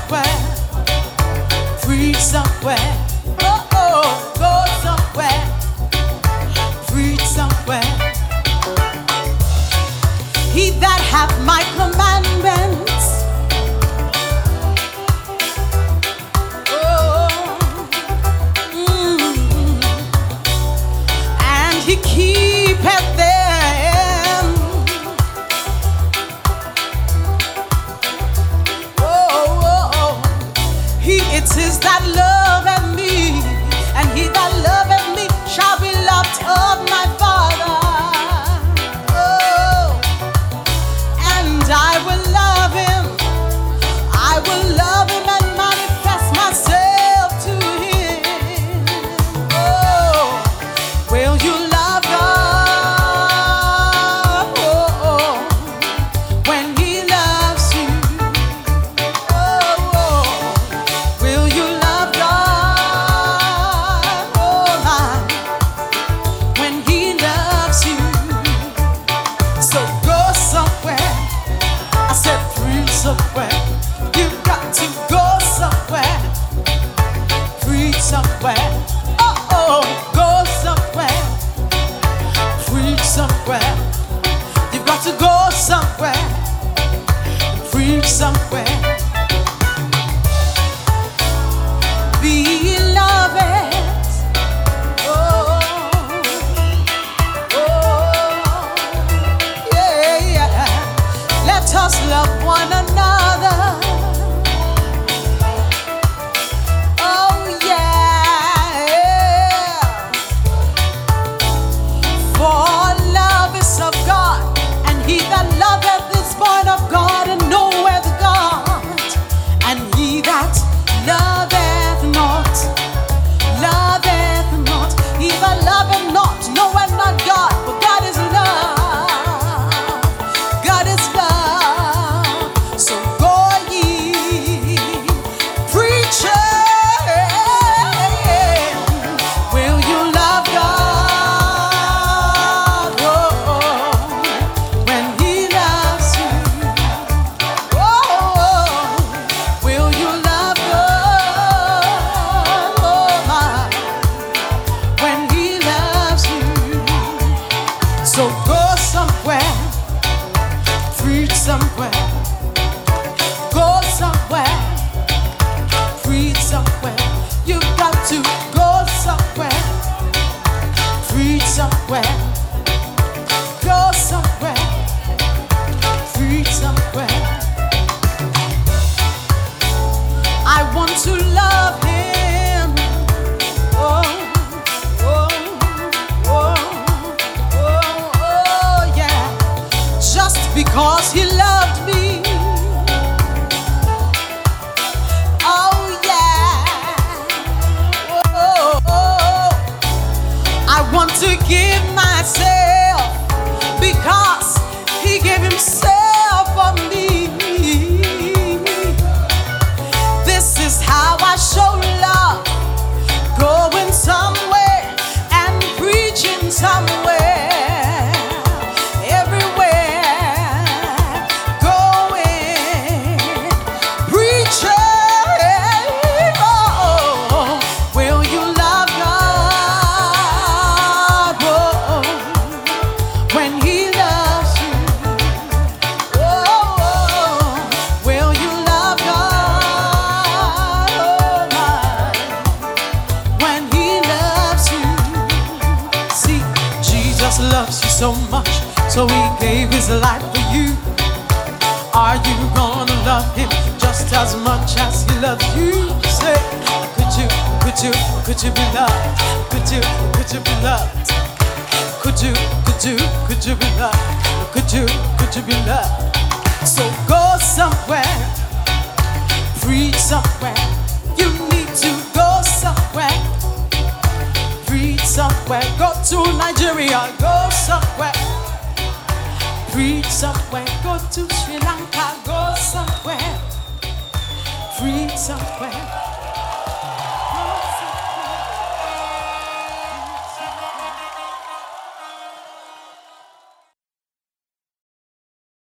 somewhere, free somewhere. Oh, oh, go somewhere, free somewhere. He that hath my commandments, and he keepeth them. It is that loveth me, and he that loveth me shall be loved of my Father. Oh, and I will love him. I will love him and manifest myself to him. Oh, will you love God? Oh, when he loves you. Somewhere, you've got to go somewhere, free somewhere. Oh, oh, go somewhere, free somewhere. You've got to go somewhere, free somewhere. Beloved, oh, oh, yeah, yeah. Let us love one another. Oh yeah. For love is of God, and he that loveth is born of God and knoweth God. And he that loveth not, he that loveth not knoweth not God, for God is love. God is love. So go ye, preaching. Will you love God? Oh, when he loves you. Oh, will you love God? Oh, my. When he loves you. So go somewhere, preach somewhere. Go somewhere, free somewhere. You've got to go somewhere, free somewhere. Go somewhere, free somewhere. I want to love him. Oh, oh, oh, oh, oh, yeah. Just because he loved me. I want to give myself because he gave himself for me. This is how I show love, going somewhere and preaching somewhere, everywhere, going, preaching. Oh, will you love God? When he loves you. Oh, will you love God? Oh, my. When he loves you. See, Jesus loves you so much, so he gave his life for you. Are you gonna love him just as much as he loves you? Say, could you be loved? Could you be loved? Could you be loved? Could you be loved? So go somewhere, free somewhere. You need to go somewhere, free somewhere. Go to Nigeria, go somewhere, free somewhere. Go to Sri Lanka, go somewhere, free somewhere.